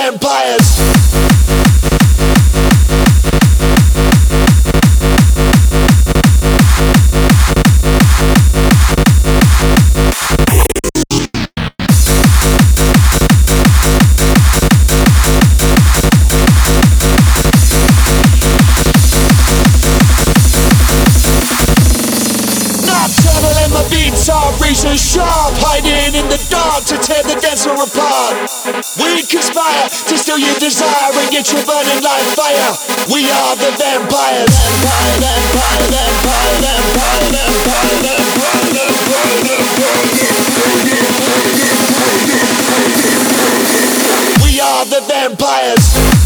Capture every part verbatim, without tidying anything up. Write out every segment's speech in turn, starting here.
vampires. Beats are razor sharp, hiding in the dark to tear the dancer apart. We conspire to steal your desire and get you burning like fire. We are the vampires. Vampire, vampire, vampire, vampire, vampire, vampire, vampire. We are the vampires.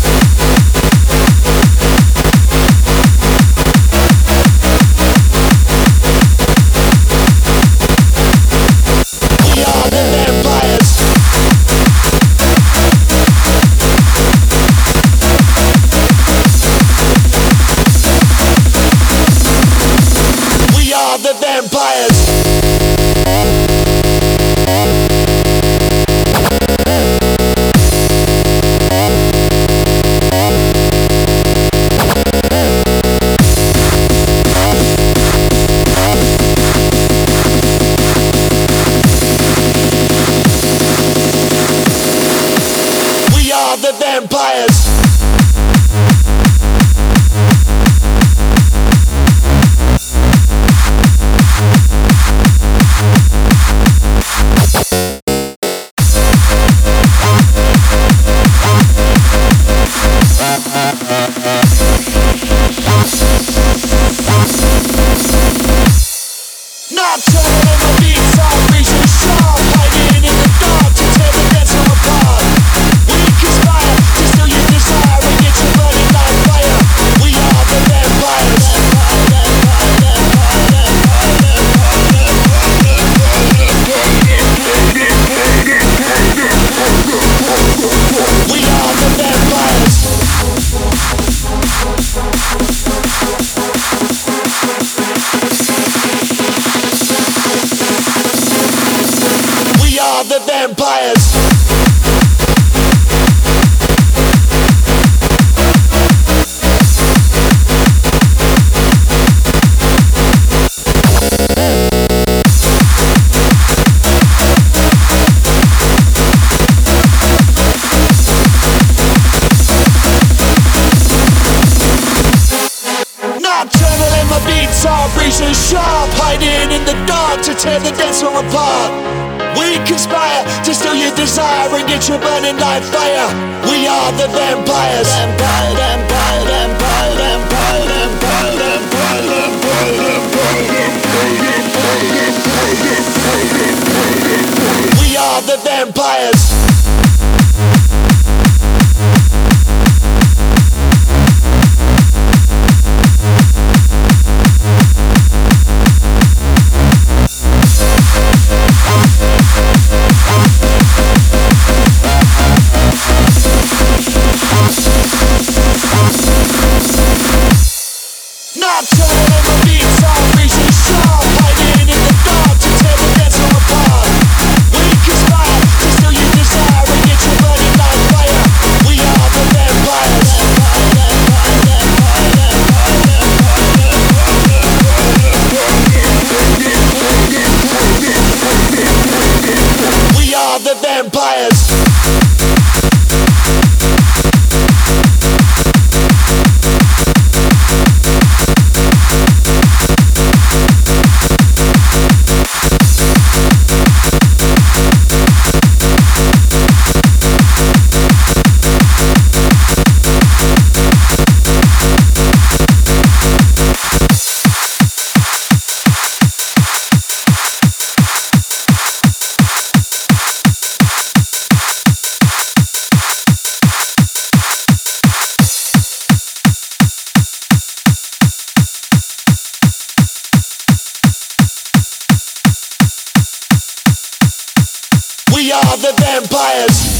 The vampires. We are the vampires. Nocturnal and my beats are razor sharp, hiding in the dark to tear the dancer apart. We conspire to steal your desire and get you burning like fire. We are the vampires. We are the vampires. We are the vampires. Nocturnal and my beats are razor sharp, hiding in the dark to tear the dancer apart. We conspire to steal your desire and get you burning like fire. We are the vampires. Vampire, vampire, vampire, vampire, vampire, vampire, vampire. We are the vampires. Nocturnal and my beats are razor sharp, hiding in the dark to tear the dancer apart. We conspire to steal your desire and get you burning like fire. We are the vampires. We are the vampires. We are the vampires.